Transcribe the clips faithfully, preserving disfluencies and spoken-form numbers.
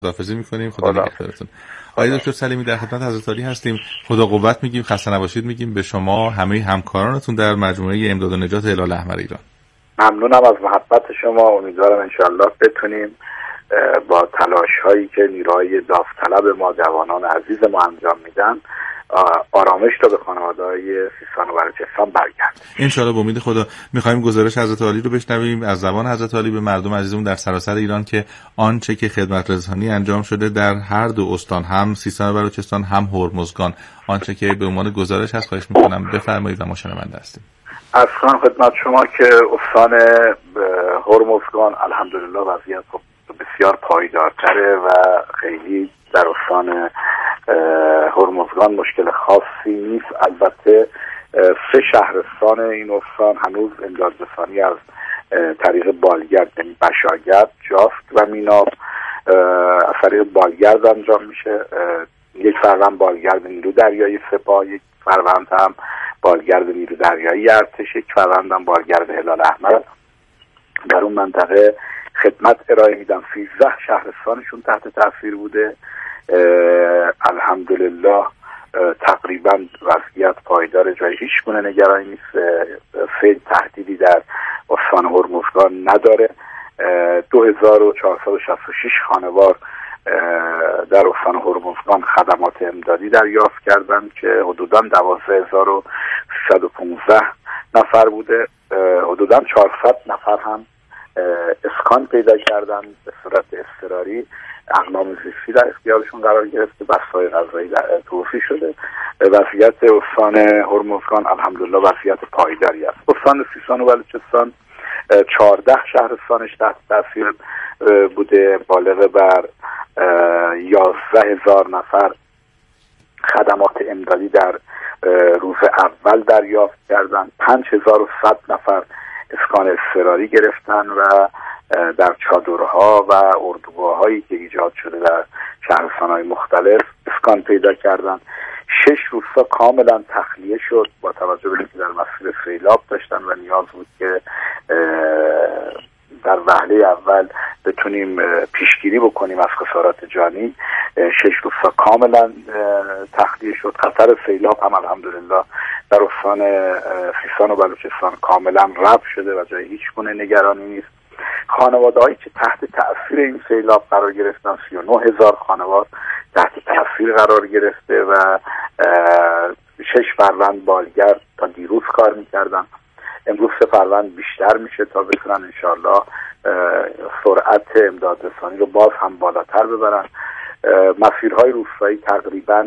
خداحافظی می‌کنیم. خدا نگهدارتون. آقای دکتر سلیمی در خدمت حضرت عالی هستیم. خدا قوت میگیم، خسته نباشید میگیم به شما، همه همکارانتون در مجموعه امداد و نجات هلال احمر ایران. ممنونم از محبت شما. امیدوارم انشالله بتونیم با تلاش هایی که نیروهای داوطلب ما جوانان عزیز ما انجام میدن آرامش رو به خانواده‌های سیستان و بلوچستان برگردونیم ان شاءالله. به امید خدا می‌خوایم گزارش حضرت عالی رو بشنویم از زبان حضرت عالی به مردم عزیزمون در سراسر ایران که آنچه که خدمت رسانی انجام شده در هر دو استان، هم سیستان و بلوچستان هم هرمزگان، آنچه که به عنوان گزارش هست خواهش می‌کنم بفرمایید و ما شنونده هستیم. از خدمت شما که استان هرمزگان الحمدلله وضعیت بسیار پایدارتره و خیلی در استان هرمزگان مشکل خاصی نیست. البته سه شهرستان این استان هنوز امدادرسانی از طریق بالگرد، یعنی بشاگرد، جافت و میناب از طریق بالگرد انجام میشه. یک فروند بالگرد نیرو دریایی سپاه، یک فروند هم بالگرد نیرو دریایی ارتش، یک فروند هم بالگرد هلال احمر در اون منطقه خدمت ارائه میدن. سیزده شهرستانشون تحت تاثیر بوده. الحمدلله تقریبا وضعیت پایدار، جای هیچ گونه نگرانی نیست. فعل تهدیدی در استان هرمزگان نداره. دو هزار و چهارصد و شصت و شش خانوار در استان هرمزگان خدمات امدادی دریافت کردند که حدوداً دوازده هزار و سیصد و پانزده نفر بوده. حدوداً چهارصد نفر هم اسکان پیدا کردن به صورت اضطراری. اقلام زیستی در اختیارشون قرار گرفته، بسای غذایی توفی شده. وضعیت استان هرمزگان الحمدلله وضعیت پایداری است. استان سیستان و بلوچستان چهارده شهرستانش تحت تاثیر بوده، بالغ بر یازده هزار نفر خدمات امدادی در روز اول دریافت کردن. پنج هزار و صد نفر اسکان اضطراری گرفتن و در چادرها و اردوگاه‌هایی که ایجاد شده در شهرستان‌های مختلف اسکان پیدا کردن. شش روستا کاملا تخلیه شد با توجه به اینکه در مسیر سیلاب داشتن و نیاز بود که در وهله اول بتونیم پیشگیری بکنیم از خسارات جانی. شش روستا کاملا تخلیه شد. خطر سیلاب هم الحمدلله در استان سیستان و بلوچستان کاملا رفع شده و جای هیچ گونه نگرانی نیست. خانواده‌هایی که تحت تأثیر این سیلاب قرار گرفتن، سی و نه هزار خانواده تحت تأثیر قرار گرفته و شش فروند بالگرد تا دیروز کار میکردن. امروز سه فروند بیشتر میشه تا بتونن انشاءالله سرعت امدادرسانی رو باز هم بالاتر ببرن. مسیرهای روستایی تقریبا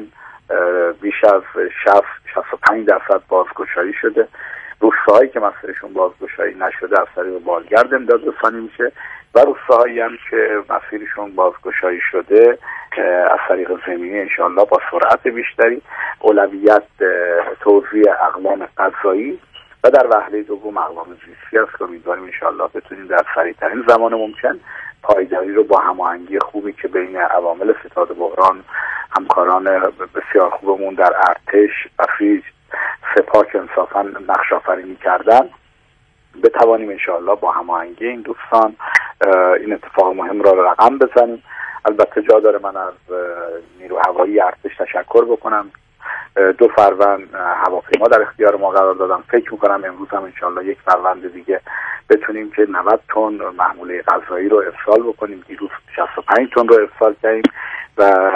بیش از شصت شصت و پنج درصد بازگشایی شده. روستاهایی که مسیرشون بازگشایی نشده از طریق بالگرد امدادرسانی میشه و روستاهایی هم که مسیرشون بازگشایی شده از طریق زمینی انشاءالله با سرعت بیشتری. اولویت توزیع اقلام غذایی و در وهله دوم اقلام زیستی است که امیدواریم انشاءالله بتونیم در سریعترین زمان ممکن پایداری رو با هماهنگی خوبی که بین عوامل ستاد بحران، همکاران بسیار خوبمون در ارتش، بسیج، سپاه که انصافا نقش آفرینی کردن، بتوانیم انشاءالله با هماهنگی این دوستان این اتفاق مهم را رقم بزنیم. البته جا داره من از نیرو هوایی ارتش تشکر بکنم. دو فروند هواپیما در اختیار ما قرار دادم. فکر میکنم امروز هم انشاءالله یک فروند دیگه بتونیم که نود تن محموله غذایی رو ارسال بکنیم. دیروز شصت و پنج تن رو ارسال کردیم و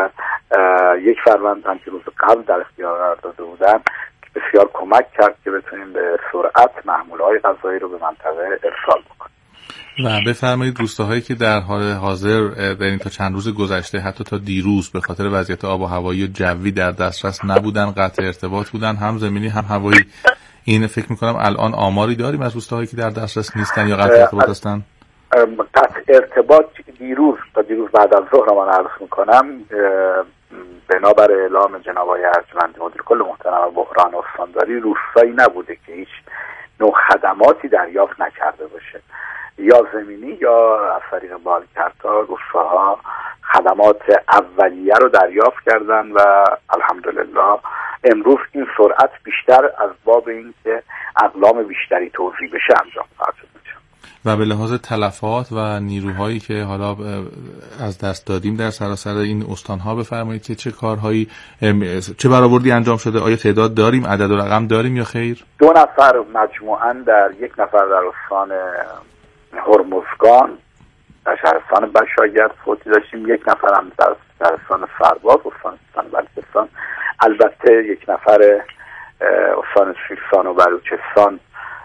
یک فروند هم که روز قبل در اختیار قرار داده بودن بسیار کمک کرد که بتونیم به سرعت محموله‌های غذایی رو به منطقه ارسال بکنیم. و بفرمایید روستاهایی که در حال حاضر در این تا چند روز گذشته حتی تا دیروز به خاطر وضعیت آب و هوایی و جوی در دسترس نبودن، قطع ارتباط بودن، هم زمینی هم هوایی، این فکر می‌کنم الان آماری داریم از روستاهایی که در دسترس نیستن یا قطع ارتباط هستن؟ قطع ارتباط دیروز تا دیروز بعد از ظهر من عرض می‌کنم بنابر اعلام جناب آقای ارجمندی مدیر کل محترم بحران استانداری روستایی نبوده که هیچ نوع خدماتی دریافت نکرده باشه، یا زمینی یا از طریق بالگردها. روستاها خدمات اولیه رو دریافت کردن و الحمدلله امروز این سرعت بیشتر از باب این که اقلام بیشتری توزیع بشه انجام خواهد شد. و به لحاظ تلفات و نیروهایی که حالا از دست دادیم در سراسر این استان‌ها بفرمایید که چه کارهایی، چه برآوردی انجام شده؟ آیا تعداد داریم، عدد و رقم داریم یا خیر؟ دو نفر مجموعاً در یک نفر در استان هرمزگان در شهرستان بشایت فوتی داشتیم، یک نفر هم در شهرستان سرباز استان بلوچستان. البته یک نفر استان سیستان و بلوچستان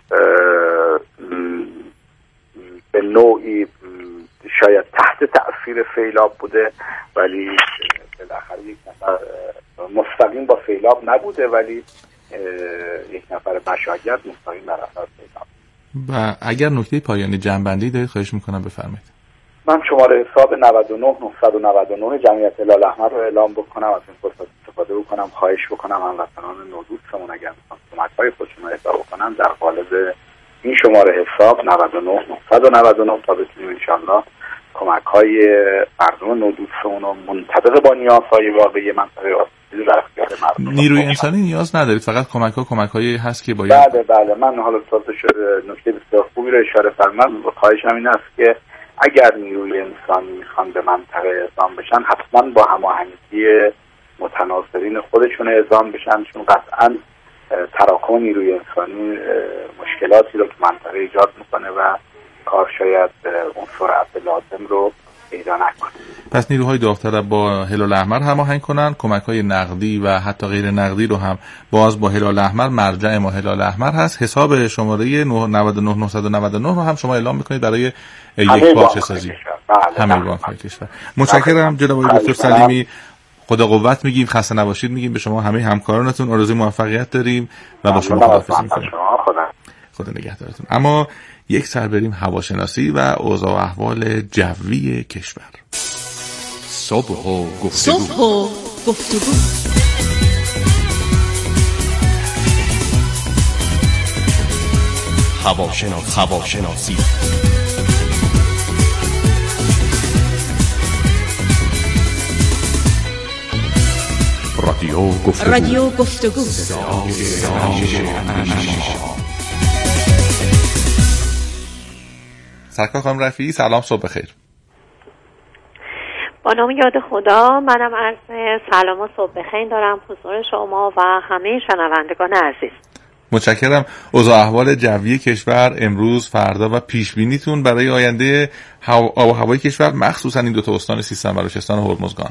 به نوعی شاید تحت تأثیر سیلاب بوده، ولی بالاخره یک نفر مستقیم با سیلاب نبوده، ولی یک نفر بشایت مستقیم در اثر سیلاب. و اگر نکته پایانی جمع‌بندی دارید خواهش میکنم بفرمایید. من شماره حساب نود و نه نهصد و نود و نه جمعیت هلال احمر رو اعلام بکنم، از این فرصت استفاده بکنم، خواهش بکنم هموطنان نودوستمون اگر میخوان کمک‌های خودشون رو اهدا بکنن در قالب این شماره حساب نود و نه نهصد و نود و نه تا بتونیم انشالله کمک‌های مردم نودوستمون رو منطبق با نیازهای واقعی منطقه آسیب در اختیار مردم. نیروی انسانی نیاز ندارید، فقط کمک‌ها کمک‌هایی هست که باید. بله بله من حالا تازه نکته بسیار خوبی رو اشاره فرمودم. خواهشم این است که اگر نیروی انسانی میخوان به منطقه اعزام بشن حتما با هماهنگی متناصرین خودشون اعزام بشن، چون قطعا تراکم نیروی انسانی مشکلاتی رو که منطقه ایجاد میکنه و کار شاید اون سرعت لازم رو پیدا نکنه. پس نیروهای داوطلب با هلال احمر هماهنگ کنن، کمک‌های نقدی و حتی غیر نقدی رو هم باز با هلال احمر، مرجع ما هلال احمر هست. حساب شماره نود و نه نهصد و نود و نه رو هم شما اعلام می‌کنید برای یک بارچه سازی همه بانک‌های کشور. متشکرم جناب آقای دکتر سلیمی، خدا قوت میگیم، خسته نباشید میگیم به شما همه همکارانتون، آرزوی موفقیت داریم و با شما خداحافظی می‌کنیم. خدا نگهدارتون. اما یک سر بریم هواشناسی و اوضاع و احوال جوی کشور. صبح و گفتگو. صبح و گفتگو. هواشناسی. هواشناسی. رادیو گفتگو. رادیو گفتگو. سرکار خانم رفیعی سلام، صبح بخیر. با نام یاد خدا، منم عرض سلام و صبح بخیر دارم حضور شما و همه شنوندگان عزیز. متشکرم. اوضاع احوال جوی کشور امروز، فردا و پیش بینیتون برای آینده آب و هوای کشور، مخصوصا این دو تا استان سیستان بلوچستان و هرمزگان.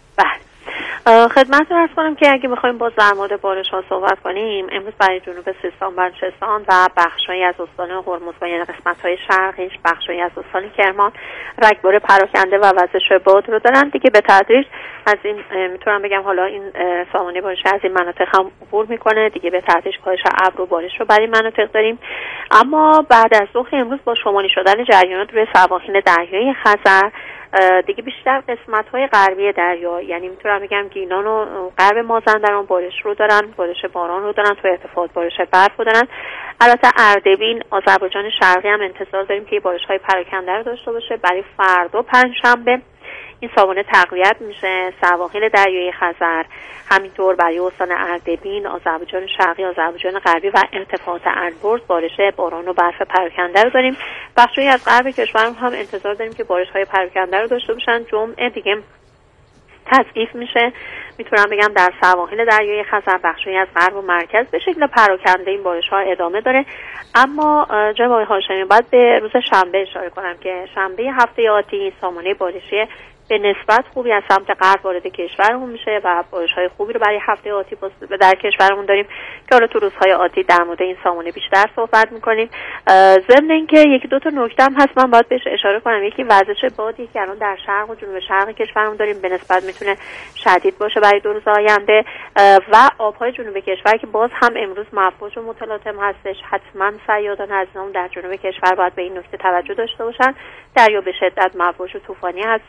خدمتتون عرض کنم که اگه بخوایم باز در مورد بارش‌ها صحبت کنیم، امروز برای جنوب سیستان بلوچستان و بخش‌هایی از استان هرمزگان، یعنی قسمت‌های شرقیش، بخش‌هایی از استان کرمان، رگبار پراکنده و وزش باد رو دارن. دیگه به تدریج از این میتونم بگم حالا این سامانه بارش از این مناطق هم عبور میکنه، دیگه به تدریج کاهش ابر و بارش رو برای مناطق داریم. اما بعد از ظهر امروز با شمالی شدن جریانات روی سواحل دریای خزر، دیگه بیشتر قسمت‌های غربی دریا، یعنی میتونم بگم گیلان و غرب مازندران بارش رو دارن، بارش باران رو دارن، تو ارتفاعات بارش برف رو دارن. البته اردبیل، آذربایجان شرقی هم انتظار داریم که بارش‌های پراکنده رو داشته باشه. برای فردا پنجشنبه این سامانه تقویت میشه، سواحل دریای خزر، همینطور برای استان اردبیل، آذربایجان شرقی، آذربایجان غربی و ارتفاعات البرز بارش باران و برف پراکنده رو داریم. بخشی از غرب کشور هم انتظار داریم که بارش‌های پراکنده رو داشته باشن. جمعه دیگه تضعیف میشه، میتونم بگم در سواحل دریای خزر، بخشی از غرب و مرکز به شکل پراکنده این بارش‌ها ادامه داره. اما جناب آقای هاشمی باید به روز شنبه اشاره کنم که شنبه هفته آتی سامانه بارشی به نسبت خوبی از سمت غرب وارد کشورمون میشه و بارش‌های خوبی رو برای هفته آتی در کشورمون داریم که حالا تو روزهای آتی در مورد این سامانه بیشتر صحبت می‌کنیم. ضمن اینکه یکی دو تا نکته هم هست من باید بهش اشاره کنم. یکی وزش بادی که الان در شرق و جنوب شرق کشورمون داریم، به نسبت میتونه شدید باشه برای دو روز آینده، و آب‌های جنوب کشور که باز هم امروز مفعوج و متلاطم هستش. حتما صیادان عزیزان در جنوب کشور باید به این نکته توجه داشته باشن. دریا به شدت مفعوج و طوفانی هستش، دیگه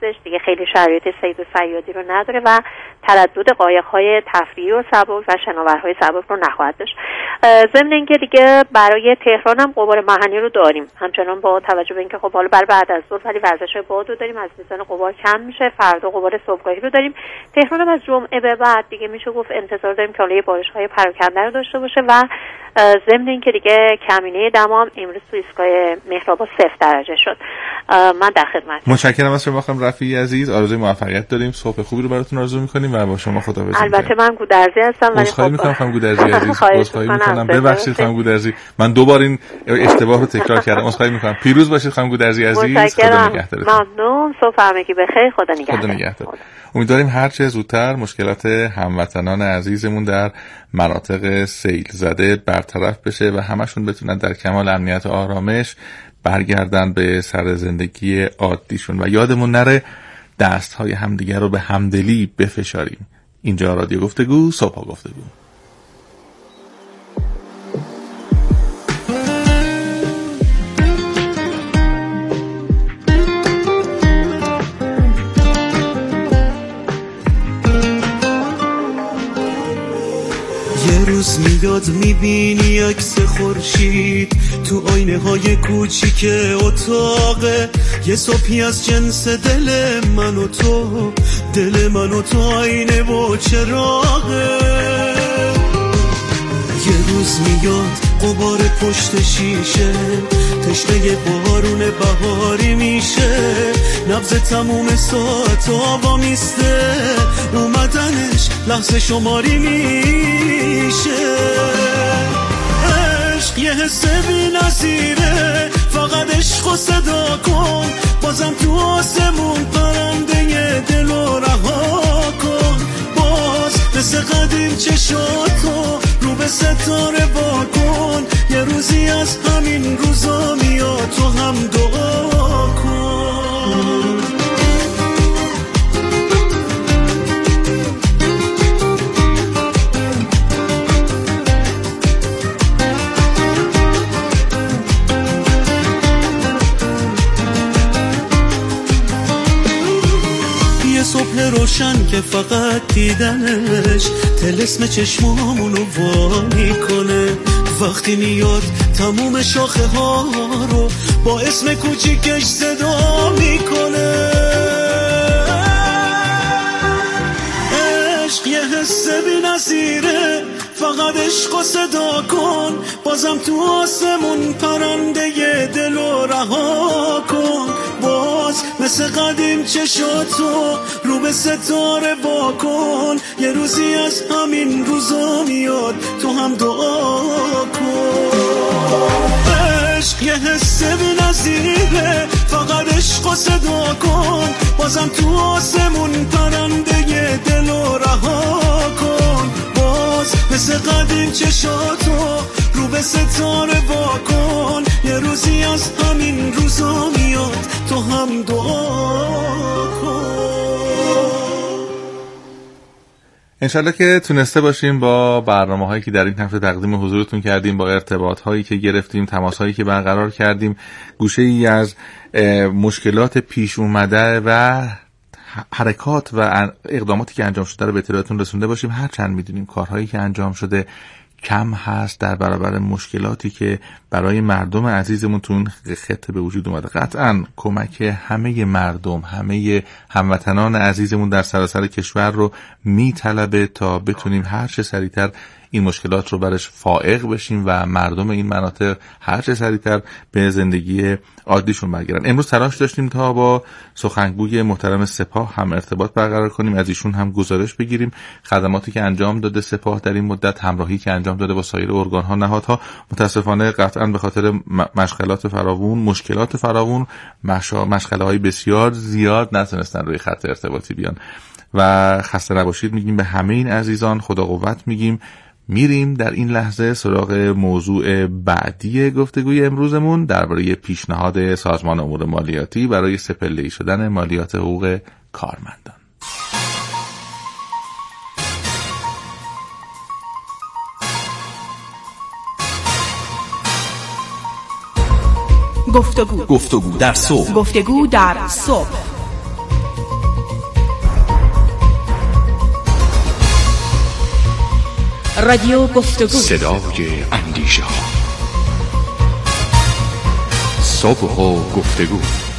خیلی شرایط صید و صیادی رو نداره و تردد قایق‌های تفریحی و سبک و شناورهای سبک رو نخواهد داشت. ضمن اینکه دیگه برای تهران هم غبار محلی رو داریم، همچنان با توجه به اینکه خب حالا برای بعد از ظهر ولی ورزش باد رو داریم، از میزان غبار کم میشه. فردا غبار صبحگاهی رو داریم. تهران هم از جمعه به بعد دیگه میشه گفت انتظار داریم که حالا بارش‌های پراکنده رو داشته باشه و ضمن اینکه دیگه کمینه دمام امروز تو ایستگاه مهرآباد صفر درجه شد. من در خدمت. متشکرم از شما خانم رفیعی عزیز. آرزوی موفقیت داریم. صبح خوبی رو براتون آرزو می‌کنیم و با شما خداحافظی. البته من گودرزی هستم ولی خب می‌کنم خانم گودرزی عزیز. عذرخواهی می‌کنم. ببخشید خانم گودرزی. من دو بار این اشتباه رو تکرار کردم. عذرخواهی می‌کنم. پیروز باشید خانم گودرزی عزیز. خدا نگهدارتون. ممنون. صبح همگی بخیر. خدا نگهدار. خدا نگهدار. امیدواریم هر چه زودتر مشکلات هموطنان عزیزمون در مناطق سیل زده برطرف بشه و همشون بتونن در کمال امنیت و آرامش برگردن به سر زندگی عادیشون و یادمون نره دستهای همدیگر رو به همدلی بفشاریم. اینجا رادیو گفتگو، صبح گفتگو. روز میاد میبینی عکس خورشید تو آینه های کوچیک اتاقه، یه صبحی از جنس دل من و تو، دل من و تو آینه و چراغه. یه روز میاد غبار پشت شیشه، تشنه بارون بهاری میشه، نبض تموم ساعت آوا میسته، اومدنش لحظه شماری میشه. عشق یه حس بی نظیره، فقط عشق و صدا کن، بازم تو آسمون پرنده دل و رها کن، باز مثل قدیم چشاتو رو به ستاره با کن، یه روزی از همین روزا میاد تو هم دعا کن. صبح روشن که فقط دیدنش طلسم چشمامونو وا میکنه، وقتی میاد تموم شاخه ها رو با اسم کوچیکش صدا میکنه. عشق یه حس بی نظیره، فقط عشق و صدا کن، بازم تو آسمون پرنده دل و رها کن، باز مثل قدیم چشاتو رو به ستاره با کن، یه روزی از همین روزا میاد تو هم دعا کن. عشق یه حس بی نظیره، فقط عشق و صدا کن، بازم تو آسمون پرنده دل و رها کن، باز مثل قدیم چشاتو رو به ستاره با کن، یه روزی از همین روزا میاد تو هم دعا کن. انشالله که تونسته باشیم با برنامه هایی که در این هفته تقدیم حضورتون کردیم، با ارتباط هایی که گرفتیم، تماس هایی که برقرار کردیم، گوشه ای از مشکلات پیش اومده و حرکات و اقداماتی که انجام شده رو به اطلاعتون رسونده باشیم. هر چند میدونیم کارهایی که انجام شده کم هست در برابر مشکلاتی که برای مردم عزیزمون تو این خطه به وجود اومده. قطعاً کمک همه مردم، همه هموطنان عزیزمون در سراسر کشور رو میطلبه تا بتونیم هر چه سریعتر این مشکلات رو برش فائق بشیم و مردم این مناطق هر چه سریعتر به زندگی عادیشون برگردن. امروز تلاش داشتیم تا با سخنگوی محترم سپاه هم ارتباط برقرار کنیم، از ایشون هم گزارش بگیریم خدماتی که انجام داده سپاه در این مدت، همراهی که انجام داده با سایر ارگان‌ها، نهادها. متاسفانه قطعاً به خاطر مشکلات فراوون، مشکلات فراوون، مشکلات‌های بسیار زیاد نتونستن روی خط ارتباطی بیان و خسته نباشید میگیم به همه این عزیزان، خدا قوت میگیم. میریم در این لحظه سراغ موضوع بعدی گفتگوی امروزمون درباره پیشنهاد سازمان امور مالیاتی برای سه‌پله‌ای شدن مالیات حقوق کارمندان. گفتگو گفتگو در صبح گفتگو در صبح رادیو گفتگو، صدای اندیشه ها، صبح و گفتگو.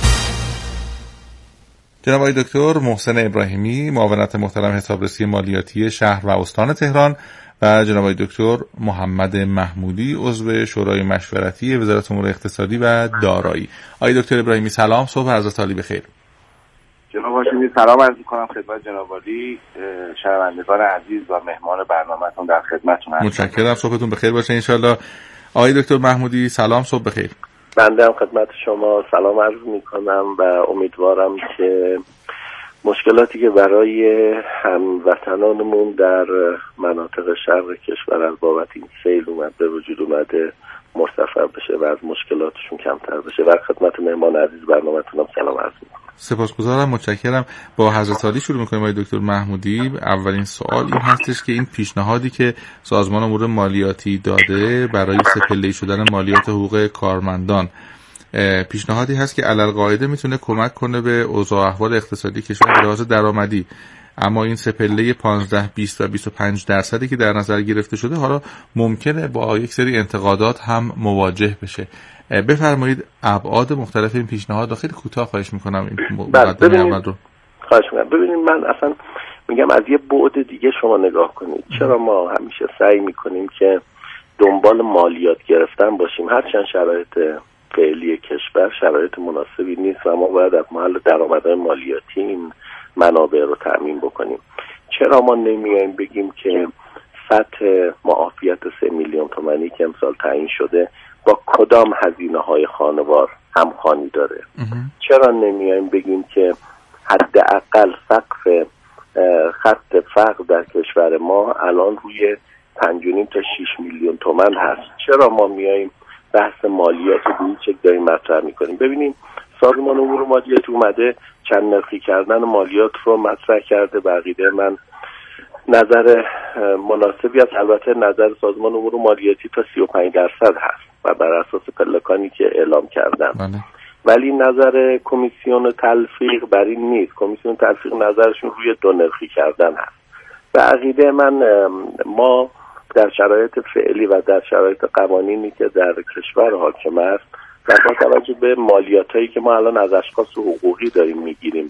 جناب آقای دکتر محسن ابراهیمی، معاونت محترم حسابرسی مالیاتی شهر و استان تهران، و جناب آقای دکتر محمد محمودی، عضو شورای مشورتی وزارت امور اقتصادی و دارایی. آقای دکتر ابراهیمی سلام، صبح حضرت عالی بخیر. جناب هاشمی سلام عرض می‌کنم خدمت جناب عالی، شنوندگان عزیز و مهمان برنامه‌تون در خدمتتون هستم. متشکرم، صبحتون بخیر باشه ان شاءالله. آقای دکتر محمودی سلام، صبح بخیر. بنده هم خدمت شما سلام عرض می‌کنم و امیدوارم که مشکلاتی که برای هموطنانمون در مناطق شرق کشور از بابت این سیل اومد به وجود اومده مرتفع بشه و از مشکلاتشون کمتر بشه. و خدمت مهمان عزیز برنامه‌تونم سلام عرض می‌کنم. سپاسگزارم، متشکرم. با حضرت عالی شروع می‌کنیم آقای دکتر محمودی. اولین سوال این هستش که این پیشنهادی که سازمان امور مالیاتی داده برای سه‌پله‌ای شدن مالیات حقوق کارمندان، پیشنهادی هست که علالقاعده میتونه کمک کنه به اوضاع احوال اقتصادی کشور به لحاظ درآمدی، اما این سه‌پله پانزده، بیست و بیست و پنج درصدی که در نظر گرفته شده حالا ممکنه با یک سری انتقادات هم مواجه بشه. بفرمایید ابعاد مختلف این پیشنهاد رو خیلی کوتاه خواهش میکنم این مقدمه اول رو. خواهش میکنم. ببینید من اصلا میگم از یه بعد دیگه شما نگاه کنید. چرا ما همیشه سعی میکنیم که دنبال مالیات گرفتن باشیم هرچند شرایط فعلی کشور شرایط مناسبی نیست و ما باید از محل درآمدهای مالیاتی این منابع رو تامین بکنیم. چرا ما نمیایم بگیم که سطح معافیت سه میلیون تومانی که امسال تعیین شده با کدام هزینه‌های خانوار همخوانی داره؟ چرا نمیایم بگیم که حداقل سقف خط فقر در کشور ما الان روی پنج و نیم تا شش میلیون تومان هست؟ چرا ما میایم بحث مالیات رو به این شکل داریم مطرح میکنیم؟ ببینیم سازمان امور مالیاتی اومده چند نرخی کردن مالیات رو مطرح کرده. به عقیده من نظر مناسبی است. البته نظر سازمان امور مالیاتی تا سی و پنج درصد هست و بر اساس پلکانی که اعلام کردن بله. ولی نظر کمیسیون تلفیق بر این نیست. کمیسیون تلفیق نظرشون روی دو نرخی کردن هست. به عقیده من ما در شرایط فعلی و در شرایط قوانینی که در کشور حاکم است و با توجه به مالیاتایی که ما الان از اشخاص حقوقی داریم میگیریم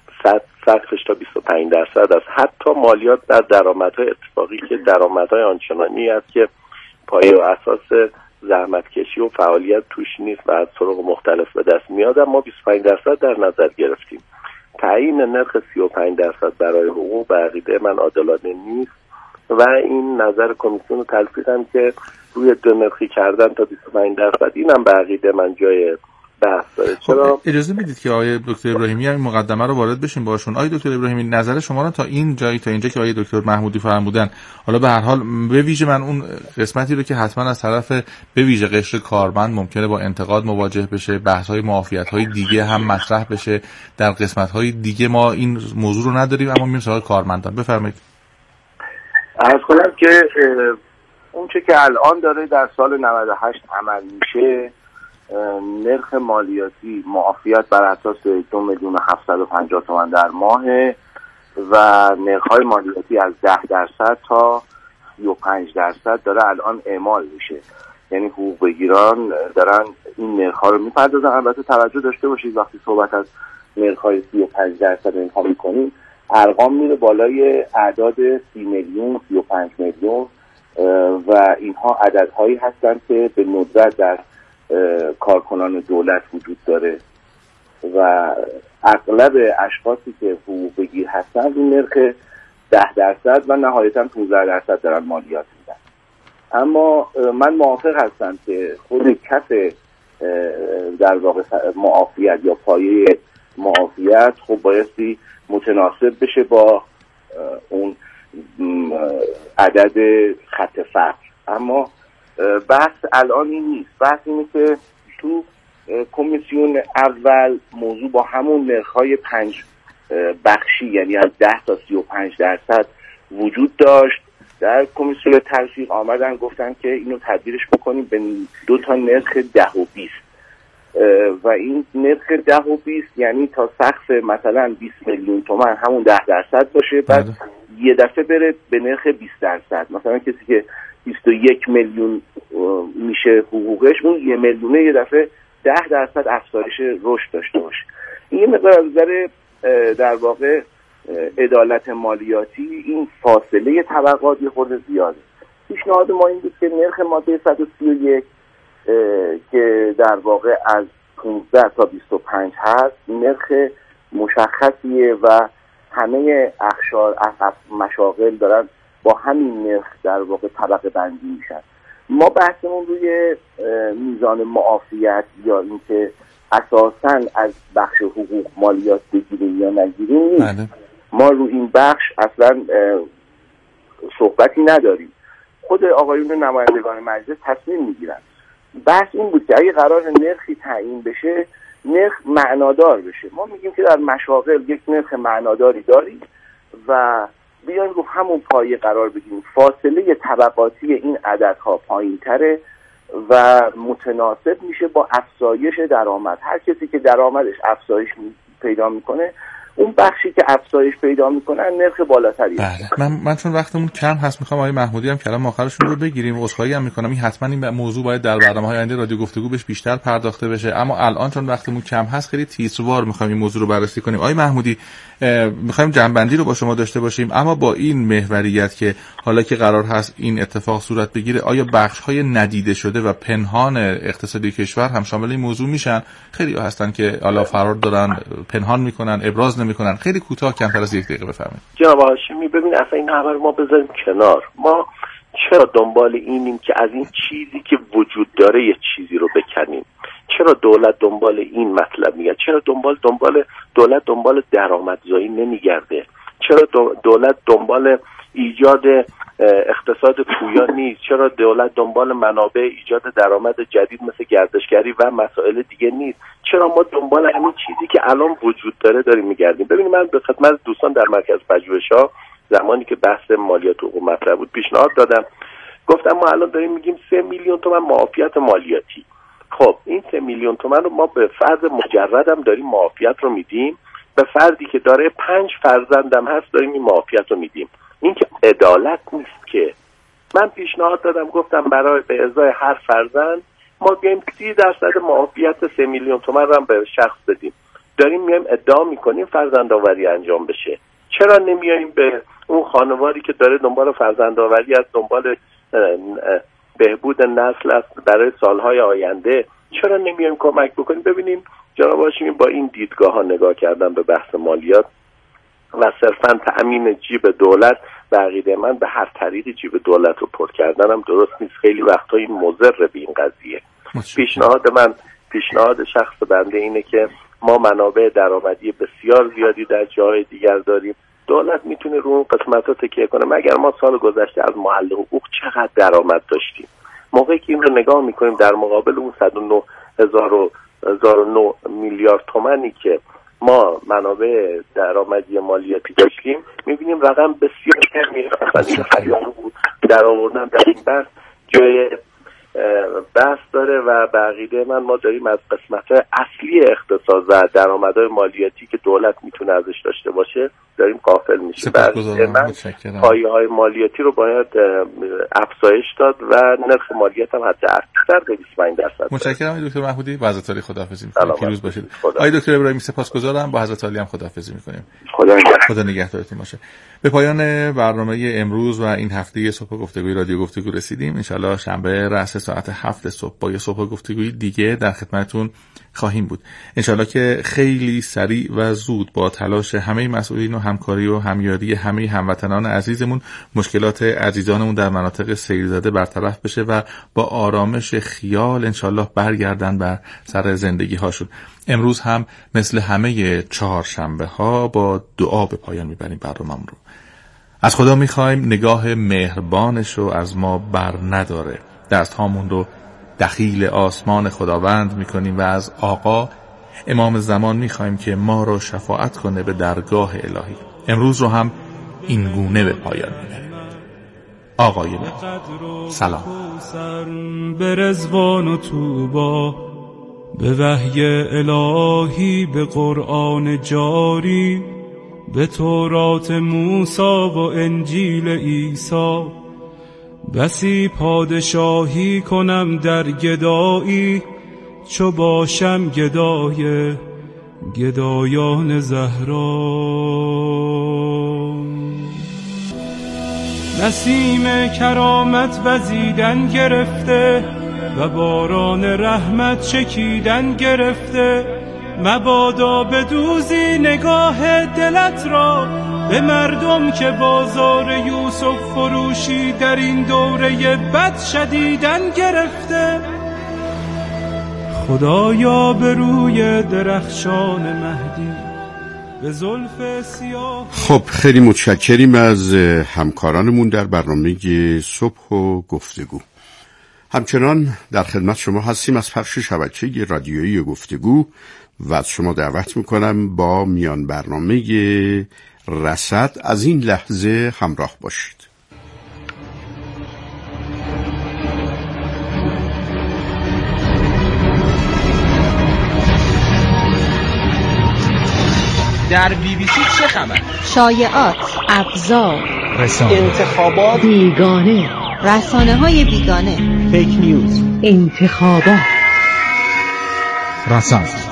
سقفش تا بیست و پنج درصد است. حتی مالیات در درآمدهای اتفاقی که درآمدهای آنچنانی است که پایه و اساس زحمتکشی و فعالیت توش نیست و از طرق مختلف به دست میاد، ما بیست و پنج درصد در نظر گرفتیم. تعیین نرخ سی و پنج درصد برای حقوق به عقیده من عادلانه نیست و این نظر کمیسیون تلفیق هم که روی دو نرخی کردن تا بیست و پنج درصد اینم به عقیده من جای بحث داره. چرا؟ اجازه میدید که آقای دکتر ابراهیمی هم مقدمه رو وارد بشیم باشون. آقای دکتر ابراهیمی نظر شما رو تا این جایی تا اینجا که آقای دکتر محمودی فرمودن، حالا به هر حال به ویژه من اون قسمتی رو که حتما از طرف به ویژه قشر کارمند ممکنه با انتقاد مواجه بشه، بحث‌های معافیت‌های دیگه هم مطرح بشه، در قسمت‌های دیگه ما این موضوع رو نداریم اما میریم سراغ کارمندان. بفرمایید. عرض کنم که اون چه که الان داره در سال نود و هشت عمل میشه، نرخ مالیاتی معافیت بر اساس دو میلیون و هفتصد و پنجاه تومان در ماه و نرخ‌های مالیاتی از ده درصد تا سی و پنج درصد داره الان اعمال میشه. یعنی حقوق بگیران دارن این نرخ‌ها رو میپردازن. البته توجه داشته باشید وقتی صحبت از نرخ‌های سی و پنج درصد اینها میکنیم ارقام میره بالای اعداد سی میلیون، سی و پنج میلیون و اینها عددهایی هستن که به ندرت در کارکنان دولت وجود داره و اغلب اشخاصی که حقوق بگیر هستن این نرخ ده درصد و نهایتا پانزده درصد دارن مالیات میدن. اما من موافق هستم که خود کف در واقع معافیت یا پایه معافیت خب بایستی متناسب بشه با اون عدد خط فقر. اما بحث الان این نیست. بحث اینه که تو کمیسیون اول موضوع با همون نرخ‌های پنج بخشی یعنی از ده تا سی و پنج درصد وجود داشت. در کمیسیون تلفیق آمدن گفتن که اینو تبدیلش بکنیم به دو تا نرخ ده و بیست و این نرخ ده و بیست یعنی تا سقف مثلا بیست میلیون تومان همون ده درصد باشه، بعد یه دفعه بره به نرخ بیست درصد. مثلا کسی که بیست و یک میلیون میشه حقوقش، اون یه میلیونه یه دفعه ده درصد افزایش رشد داشته باشه. این یه مقدار از نظر در واقع عدالت مالیاتی این فاصله طبقات یه خورده زیاده. پیشنهاد ما این بود که نرخ ماده صد و سی و یک که در واقع از پانزده تا بیست و پنج هست نرخ مشخصیه و همه اقشار مشاغل دارن با همین نرخ در واقع طبقه بندی میشن. ما بحثمون روی میزان معافیت یا اینکه اساساً از بخش حقوق مالیات بگیریم یا نگیریم نیست. ما روی این بخش اصلا صحبتی نداریم. خود آقایون نمایندگان مجلس تصمیم میگیرن. بحث این بود که اگه قرار نرخی تعیین بشه نرخ معنادار بشه. ما میگیم که در مشاغل یک نرخ معناداری داریم و بیایم رو همون پایه قرار بگیریم. فاصله طبقاتی این عددها پایین تره و متناسب میشه با افزایش درآمد. هر کسی که درآمدش افزایش پیدا میکنه اون بخشی که افزایش پیدا میکنن نرخ بالاتری. بله. من من چون وقتمون کم هست میخوام آقای محمودی هم کلام آخرشون رو بگیریم. عذرخواهی هم میکنم، این حتما این موضوع باید در برنامه‌های آینده رادیو گفتگو بهش بیشتر پرداخته بشه، اما الان چون وقتمون کم هست خیلی تیتروار میخوایم این موضوع رو بررسی کنیم. آقای محمودی میخوایم جنبندی رو با شما داشته باشیم، اما با این محوریت که حالا که قرار هست این اتفاق صورت بگیره آیا بخش‌های ندیده شده و پنهان اقتصادی کشور هم شامل این موضوع میشن؟ خیلی هستن که حالا فرار دارن، پنهان میکنن، ابراز نمیکنن. خیلی کوتاه کمتر از یک دقیقه بفرمایید. جناب هاشمی ببین اصلا این خبر ما بذاریم کنار. ما چرا دنبال اینیم که از این چیزی که وجود داره یه چیزی رو بکنیم؟ چرا دولت دنبال این مطلب میگه؟ چرا دنبال دنبال دولت دنبال درآمدزایی نمیگرده؟ چرا دولت دنبال ایجاد اقتصاد پویا نیست؟ چرا دولت دنبال منابع ایجاد درآمد جدید مثل گردشگری و مسائل دیگه نیست؟ چرا ما دنبال همین چیزی که الان وجود داره داریم میگردیم؟ ببینید من به خدمت دوستان در مرکز پژوهش‌ها زمانی که بحث مالیات حقوق مطرح بود پیشنهاد دادم، گفتم ما الان داریم میگیم سه میلیون تومان معافیت مالیاتی. خب این سه میلیون تومان رو ما به فرد مجردم داریم معافیت رو میدیم، به فردی که داره پنج فرزندم هست داریم این معافیت رو میدیم. این که عدالت نیست که. من پیشنهاد دادم گفتم برای به ازای هر فرزند ما بیایم سی درصد معافیت سه میلیون تومان رو هم به شخص بدیم. داریم میایم ادعا میکنیم فرزندآوری انجام بشه. چرا نمیایم به اون خانوادی که داره دنبال فرزندآوری از دنبال بهبود نسل است برای سالهای آینده، چرا نمیایم کمک بکنیم؟ ببینیم جناب هاشمی با این دیدگاه ها نگاه کردن به بحث مالیات و صرفا تأمین جیب دولت به عقیده من به هر طریقی جیب دولت رو پر کردن هم درست نیست. خیلی وقتا این مضر به این قضیه. پیشنهاد من پیشنهاد شخص بنده اینه که ما منابع درآمدی بسیار زیادی در جای دیگر داریم. دولت میتونه رو اون قسمت‌ها تکیه کنه. مگر ما سال گذشته از محل حقوق چقدر درآمد داشتیم؟ موقعی که این رو نگاه میکنیم در مقابل اون صد و نه هزار و نه میلیارد تومانی که ما منابع درآمدی مالیاتی داشتیم میبینیم رقم بسیار کمیه. مثلا خریدار بود در آوردن در این بحث جای بحث داره و به عقیده من ما داریم از قسمت‌های اصلی اقتصاد و درآمدهای مالیاتی که دولت میتونه ازش داشته باشه داریم غافل میشیم. من پایه‌های مالیاتی رو باید افزایش داد و نرخ مالیات هم حتی اکثر به بیست و پنج درصد. متشکرم دکتر محمودی. با حضرت عالی خداحافظی می‌کنم. پیروز باشید. آقای دکتر ابراهیمی سپاسگزارم. با حضرت عالی هم خداحافظی می‌کنیم. خدا نگهدار. خدا نگهدارتون باشه. به پایان برنامه امروز و این هفته صبح گفتگوی رادیو گفتگو رسیدیم. ان شاءالله شنبه رأس ساعت هفت صبح با یه صبح گفتگوی دیگه در خدمتتون خواهیم بود. ان شاءالله که خیلی سریع و زود با تلاش همه مسئولین و همکاری و همیاری همه هموطنان عزیزمون مشکلات عزیزانمون در مناطق سیل زده برطرف بشه و با آرامش خیال ان شاءالله برگردن بر سر زندگی هاشون. امروز هم مثل همه چهارشنبه ها با دعا به پایان میبریم برنامه‌مون رو. از خدا میخوایم نگاه مهربانش رو از ما بر نداره. دست هامون رو دخیل آسمان خداوند میکنیم و از آقا امام زمان میخوایم که ما رو شفاعت کنه به درگاه الهی. امروز رو هم این گونه به پایان میبریم. آقای من سلام. به رضوان و توبا، به وحی الهی، به قرآن جاری، به تورات موسی و انجیل عیسی. بسی پادشاهی کنم در گدایی، چو باشم گدای گدایان زهرا. نسیم کرامت وزیدن گرفته و باران رحمت چکیدن گرفته. مبادا بدوزی نگاه دلت را به مردم که بازار یوسف فروشی در این دوره بد شدیدن گرفته. خدایا به روی درخشان مهدی به زلف سیاه. خب خیلی متشکریم از همکارانمون در برنامه صبح و گفتگو. همچنان در خدمت شما هستیم از پخش شبکه رادیویی گفتگو و از شما دعوت میکنم با میان برنامه رصد از این لحظه همراه باشید. در بی بی سی چه خبر؟ شایعات، ابزار، رسانه، انتخابات، بیگانه، رسانه های بیگانه، فیک نیوز، انتخابات، رسانه.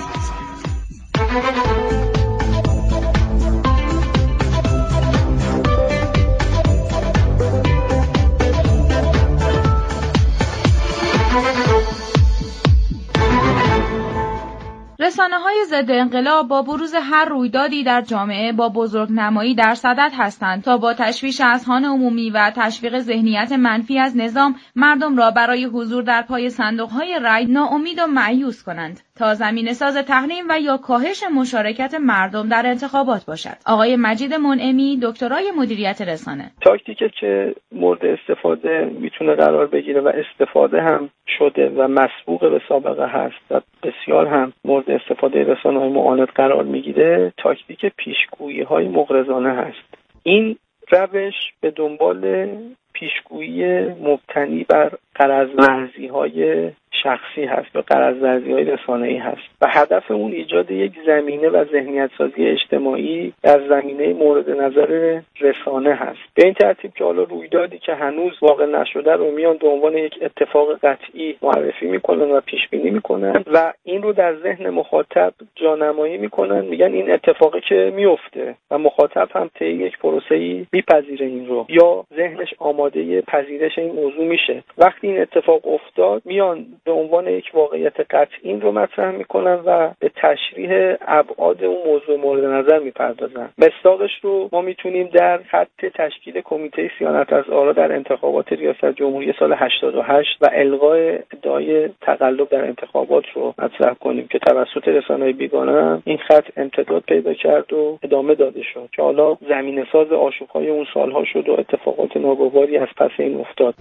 رسانه‌های ضد انقلاب با بروز هر رویدادی در جامعه با بزرگنمایی در صدد هستند تا با تشویش اذهان عمومی و تشویق ذهنیت منفی از نظام مردم را برای حضور در پای صندوق‌های رای ناامید و مایوس کنند تا زمینه‌ساز تحریم و یا کاهش مشارکت مردم در انتخابات باشد. آقای مجید منعمی، دکترای مدیریت رسانه: تاکتیکی که مورد استفاده میتونه قرار بگیره و استفاده هم شده و مسبوق به سابقه هست و بسیار هم مورد استفاده رسانه‌های معاند قرار میگیره، تاکتیک پیشگویی‌های مغرضانه هست. این روش به دنبال پیشگویی مبتنی بر غرض‌ورزی‌های شخصی هست یا غرض‌ورزی‌های رسانه‌ای هست و هدف اون ایجاد یک زمینه و ذهنیت‌سازی اجتماعی در زمینه مورد نظر رسانه هست. به این ترتیب که حالا رویدادی که هنوز واقع نشده رو میان به عنوان یک اتفاق قطعی معرفی میکنن و پیش بینی میکنن و این رو در ذهن مخاطب جانمایی میکنن، میگن این اتفاقی که میفته و مخاطب هم طی یک پروسه‌ای میپذیره این رو یا ذهنش آماده پذیرش این موضوع میشه. وقتی این اتفاق افتاد میان به عنوان یک واقعیت قطعی این رو مطرح میکنن و به تشریح ابعاد اون موضوع مورد نظر میپردازن. مصداقش رو ما میتونیم در خط تشکیل کمیته صیانت از آرا در انتخابات ریاست جمهوری سال هشتاد و هشت و الغای ادعای تقلب در انتخابات رو مطرح کنیم که توسط رسانه‌های بیگانه این خط امتداد پیدا کرد و ادامه داده شد که حالا زمینه‌ساز آشوب‌های اون سالها شد و اتفاقات ناگواری از پس این افتاد.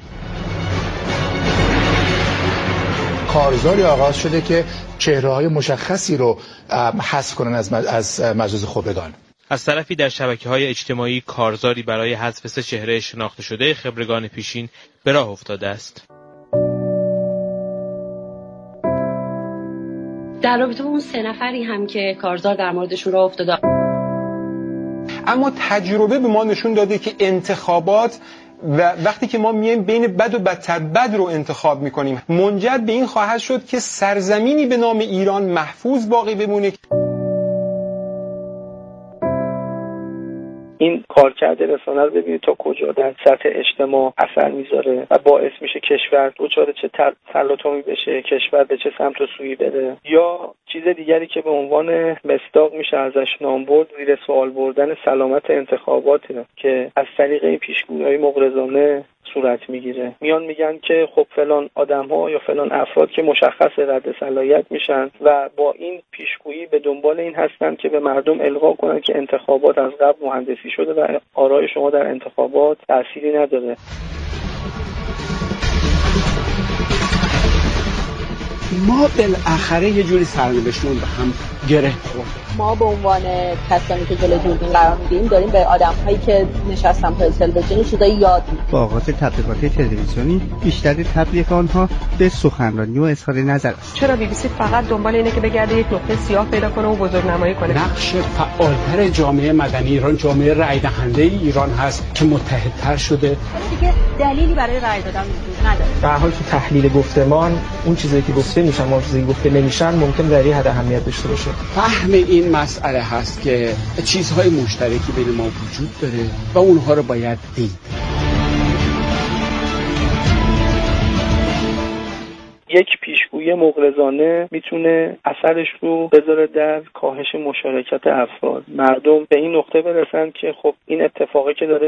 کارزاری آغاز شده که چهره‌های مشخصی رو حذف کنن از از مجاز خبرگان. از طرفی در شبکه‌های اجتماعی کارزاری برای حذف سه چهره شناخته شده خبرگان پیشین به راه افتاده است. در رابطه با اون سه نفری هم که کارزار در موردشون راه افتاده، اما تجربه به ما نشون داده که انتخابات و وقتی که ما میایم بین بد و بدتر بد رو انتخاب میکنیم منجر به این خواهد شد که سرزمینی به نام ایران محفوظ باقی بمونه. این کارکرد رسانه رو ببینید تا کجا در سطح اجتماع اثر میذاره و باعث میشه کشور دچار چه تلاطمی بشه، کشور به چه سمت و سویی بره، یا چیز دیگری که به عنوان مصداق میشه ازش نام برد زیر سوال بردن سلامت انتخاباته که از طریق این پیشگویی‌های مغرضانه صورت میگیره. میان میگن که خب فلان آدم‌ها یا فلان افراد که مشخص رد صلاحیت میشن و با این پیشگویی به دنبال این هستن که به مردم القا کنن که انتخابات از قبل مهندسی شده و آرای شما در انتخابات تأثیری نداره. ما بالاخره یه جوری سرنوشتمون به هم گره خورد. ما به عنوان کسانی که جلوی دوربین قرار می‌گیریم داریم به آدم‌هایی که نشستن پای تلویزیون چیزایی یاد میدیم. با آغاز تبلیغات تلویزیونی بیشتر تبلیغ آنها به سخنرانی و اظهار نظر است. چرا بی بی سی فقط دنبال اینه که بگرده یک نقطه سیاه پیدا کنه و بزرگنمایی کنه؟ نقش فعالتر جامعه مدنی ایران، جامعه رأی دهنده ایران هست که متحدتر شده. دیگه دلیلی برای رأی دادن وجود نداره. به هر حال تو تحلیل گفتمان اون چیزایی که گفته میشن و چیزایی که گفته نمیشن ممکن در حد اهمیت داشته باشه. فهم این مسئله هست که چیزهای مشترکی بین ما وجود داره و اونها رو باید دید. یک پیشگویی مغرضانه میتونه اثرش رو بذاره در کاهش مشارکت افراد. مردم به این نقطه برسن که خب این اتفاقی که داره